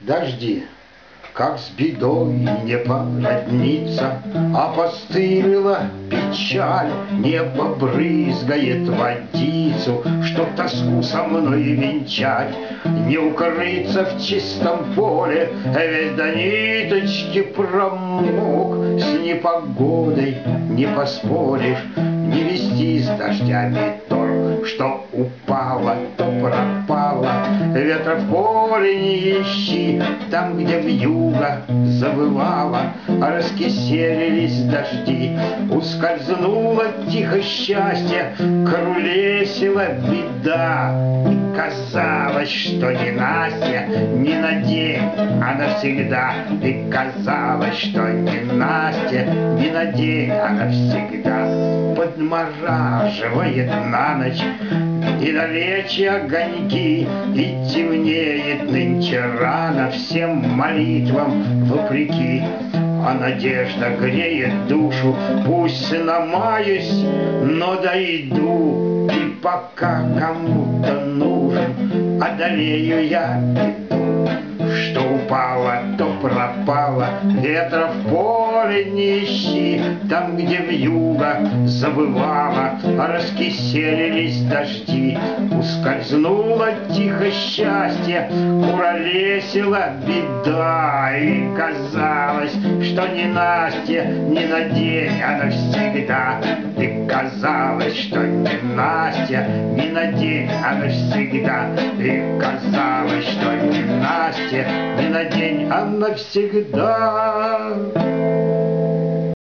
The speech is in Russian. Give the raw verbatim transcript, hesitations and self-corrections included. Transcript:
Дожди, как с бедой не породниться, опостылила печаль, небо брызгает водицу, чтоб тоску со мной венчать. Не укрыться в чистом поле, ведь до ниточки промок. С непогодой не поспоришь, не вести с дождями торг. Что упало, то пропало, ветра в поле не ищи. Там, где вьюга завывала, раскиселились дожди. Ускользнуло тихо счастье, крулесила беда. И казалось, что не Настя, не на день, а навсегда. И казалось, что не Настя, не на день, а навсегда. Подмораживает на ночь недалече огоньки, и темнеет нынче рано всем молитвам вопреки. А надежда греет душу, пусть намаюсь, но дойду. И пока кому-то нужен, одолею я беду. Что упало, то пропало, ветра в поле не ищи. Там, где вьюга завывала, раскиселились дожди. Ускользнуло тихо счастье, куролесила беда. И казалось, что не Настя, не на день, а навсегда. И казалось, что не Настя, не на день, а навсегда. И казалось, что не Настя, не на день, а навсегда.